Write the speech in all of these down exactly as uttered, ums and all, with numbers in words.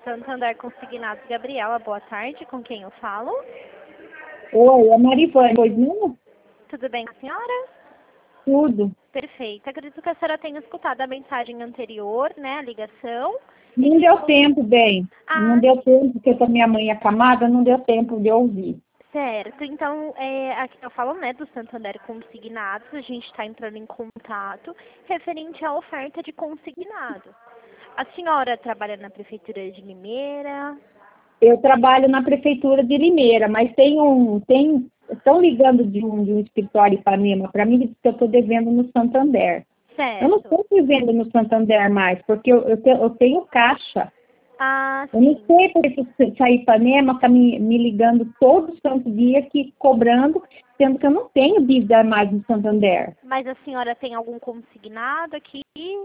Santander Consignados, Gabriela, boa tarde, com quem eu falo? Oi, é Marivane, pois não? Tudo bem com a senhora? Tudo. Perfeito, acredito que a senhora tenha escutado a mensagem anterior, né, a ligação. Não deu tempo, bem. Ah, Não deu tempo, porque com a minha mãe acamada, não deu tempo de ouvir. certo, então é, aqui eu falo, né, do Santander Consignados, a gente está entrando em contato referente à oferta de consignado. A senhora trabalha na Prefeitura de Limeira? Eu trabalho na Prefeitura de Limeira, mas tem um... Tem, estão ligando de um, de um escritório de Ipanema para mim, que eu estou devendo no Santander. Certo. Eu não estou devendo no Santander mais, porque eu, eu, te, eu tenho caixa. Ah, Eu não sim. sei porque se a Ipanema está me, me ligando todo santo dia aqui, cobrando, sendo que eu não tenho dívida mais no Santander. Mas a senhora tem algum consignado aqui?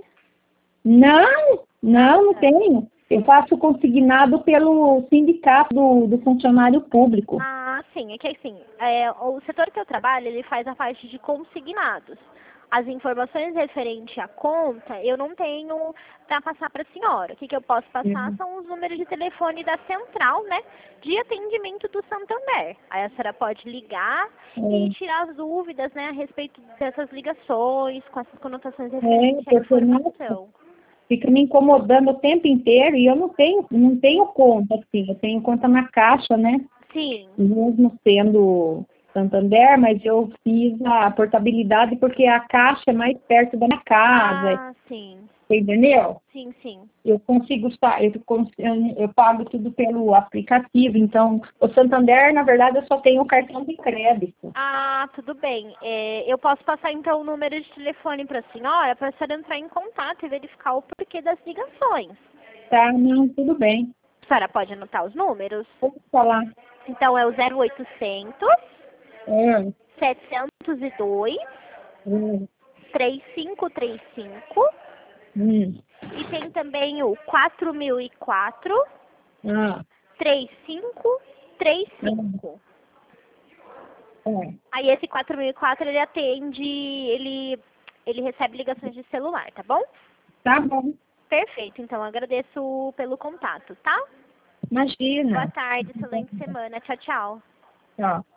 Não, não, não tenho. Eu faço consignado pelo sindicato do, do funcionário público. Ah, sim. É que assim, é, o setor que eu trabalho, ele faz a parte de consignados. As informações referentes à conta, eu não tenho para passar para a senhora. O que, que eu posso passar Uhum. são os números de telefone da central, né, de atendimento do Santander. Aí a senhora pode ligar e É, tirar as dúvidas, né, a respeito dessas ligações, com essas conotações é, referentes à porque nossa, informação. fica me incomodando o tempo inteiro e eu não tenho, não tenho conta, assim, eu tenho conta na Caixa, né? Sim. Mesmo sendo Santander, mas eu fiz a portabilidade porque a Caixa é mais perto da minha casa, Ah, sim. você entendeu? Sim, sim. Eu consigo, sa- eu, cons- eu, eu pago tudo pelo aplicativo, então o Santander, na verdade, eu só tenho o cartão de crédito. Ah, tudo bem. É, eu posso passar então o número de telefone para a senhora para a senhora entrar em contato e verificar o porquê das ligações. Tá, não, tudo bem. A senhora pode anotar os números? Vou falar. Então é o zero oitocentos, É, setecentos e dois, hum, três cinco três cinco hum, e tem também o quatro mil e quatro, ah, três cinco três hum, cinco. é, Aí esse quatro mil e quatro ele atende, ele, ele recebe ligações de celular, tá bom? tá bom. Perfeito, então agradeço pelo contato, tá? Boa Imagina. tarde, excelente semana. Tchau, tchau. Tchau.